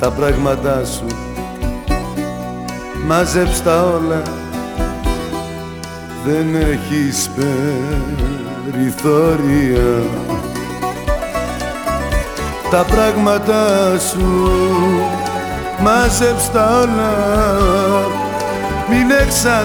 τα πράγματά σου, μάζεψ' τα όλα, δεν έχεις περιθώρια. Τα πράγματά σου, μάζεψ' τα όλα, μην